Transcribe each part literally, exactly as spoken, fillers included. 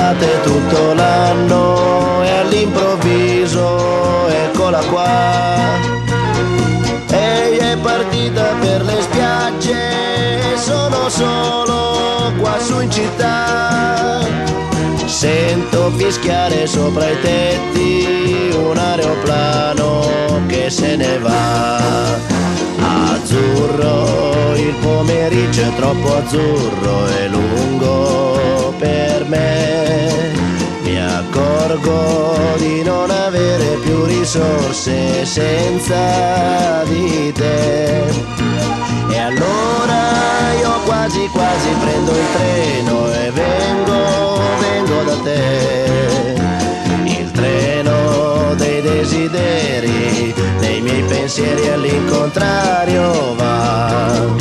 d'estate tutto l'anno e all'improvviso eccola qua. Ehi, è partita per le spiagge e sono solo qua su in città. Sento fischiare sopra i tetti un aeroplano che se ne va. Azzurro, il pomeriggio è troppo azzurro e lungo per me. Mi accorgo di non avere più risorse senza di te. E allora io quasi quasi prendo il treno e vengo, vengo da te. Il treno dei desideri, dei miei pensieri all'incontrario va.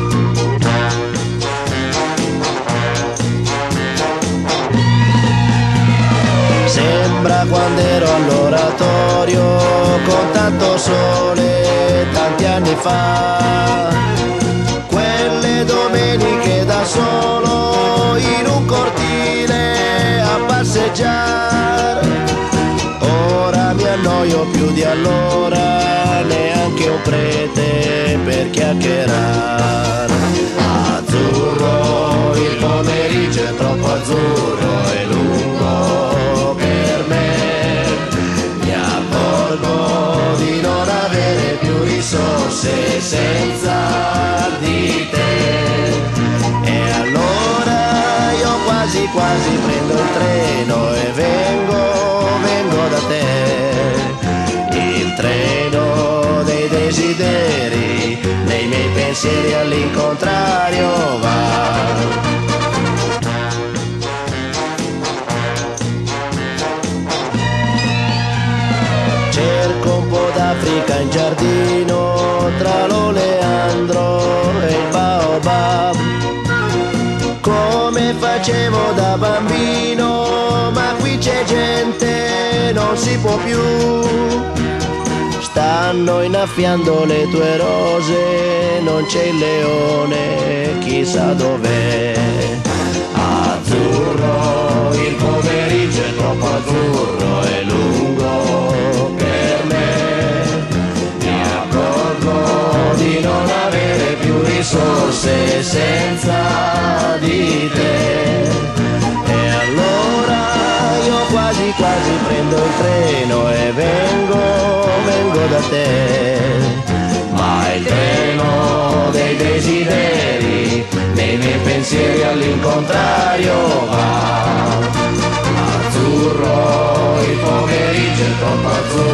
Sembra quando ero all'oratorio con tanto sole tanti anni fa. Quelle domeniche da solo in un cortile a passeggiare. Ora mi annoio più di allora, neanche un prete per chiacchierare. Azzurro, il pomeriggio è troppo azzurro e lungo per me. Mi accorgo di non avere più risorse senza di te. E allora io quasi quasi prendo il treno e vengo, vengo da te. Il treno dei desideri, nei miei pensieri all'incontrario va. Cerco un po' d'Africa in giardino tra l'oleandro e il baobab, come facevo da bambino, ma qui c'è gente, non si può più. Stanno innaffiando le tue rose, non c'è il leone, chissà dov'è. Azzurro, il pomeriggio è troppo azzurro e lungo per me. Mi accorgo di non avere più risorse senza di te. E allora io quasi quasi prendo il treno e vengo, vengo da te. Ma il treno dei desideri, nei miei pensieri all'incontrario va. Azzurro, il pomeriggio è troppo azzurro